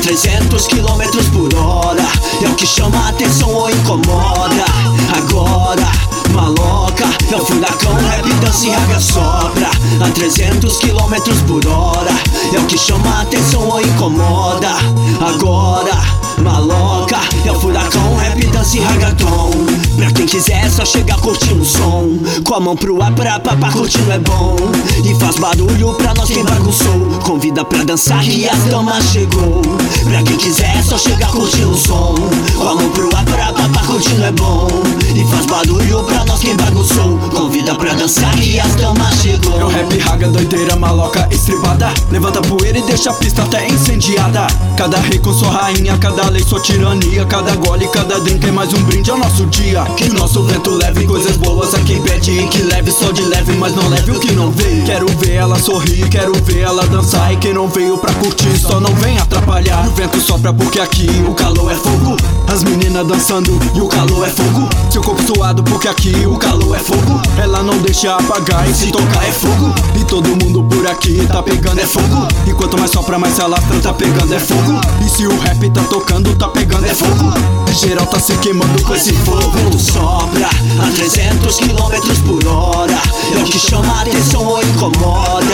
300 quilômetros por hora. É o que chama atenção ou incomoda. Agora, maloca, é o furacão, rap, dança e raga sopra. A 300 quilômetros por hora. É o que chama atenção ou incomoda. Agora, maloca, é o furacão, rap, dança e ragaton. Pra quem quiser é só chegar curtindo o som. Com a mão pro ar pra curtindo é bom. E faz barulho pra nós quem bagunçou. Convida pra dançar que as damas chegou. Pra quem quiser é só chegar curtindo o som. Com a mão pro ar pra curtindo é bom. E faz barulho pra nós quem bagunçou. Convida pra dançar que as damas chegou. É o rap raga, doideira, maloca, estribada. Levanta poeira e deixa a pista até incendiada. Cada rei com sua rainha, cada lei sua tirania. Cada gole, cada drink é mais um brinde ao nosso dia. Que o nosso vento leve coisas boas a quem pede. E que leve só de leve, mas não leve o que não veio. Quero ver ela sorrir, quero ver ela dançar. E quem não veio pra curtir só não vem atrapalhar. O vento sopra porque aqui o calor é fogo. As meninas dançando e o calor é fogo. Seu corpo suado porque aqui o calor é fogo. Ela não deixa apagar e se tocar é fogo. E todo mundo por aqui tá pegando é fogo. E quanto mais sopra mais se alastra, tá pegando é fogo. E se o rap tá tocando, tá pegando é fogo. Geral tá se queimando com esse fogo. O vento sopra a 300 quilômetros por hora. É o que chama atenção ou incomoda.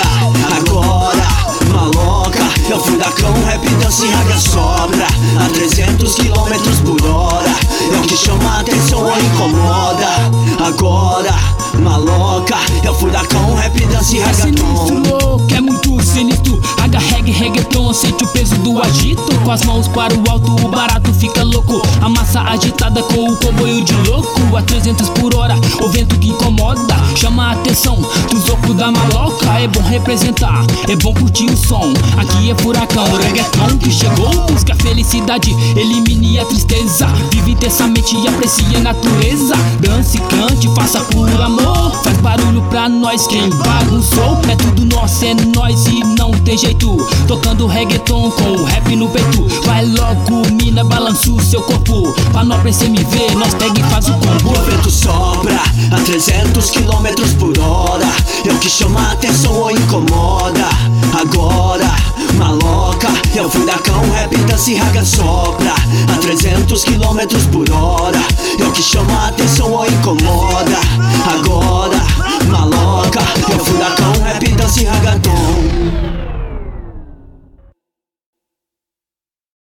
Agora, maloca, é o furacão, rap, dança e raga sopra. A 300 quilômetros por hora. É o que chama atenção ou incomoda. Agora, maloca, é o furacão, rap, dança e raga sinistro, louco, é muito sinistro. Raga, reggae, reggaeton, sente o peso do agito. Com as mãos para o alto, o barato fica louco. A massa agitada com o comboio de louco. A 300 por hora, o vento que incomoda. Chama a atenção dos loucos da maloca. É bom representar, é bom curtir o som. Aqui é furacão, reggaeton que chegou. Busca a felicidade, elimine a tristeza. Vive intensamente e aprecie a natureza. Dance, cante, faça por amor. Faz barulho pra nós, quem bagunçou. É tudo nosso, é nós e não tem jeito. Tocando reggaeton com o rap no peito. Vai logo, mina, balança o seu corpo. Pra não aprender me ver, nós pega e faz o combo. O vento sopra a 300 quilômetros por hora. É o que chama atenção ou incomoda. Agora, maloca, é o furacão, rap, dança e raga sopra. A 300 quilômetros por hora. É o que chama atenção ou incomoda. Agora, maloca,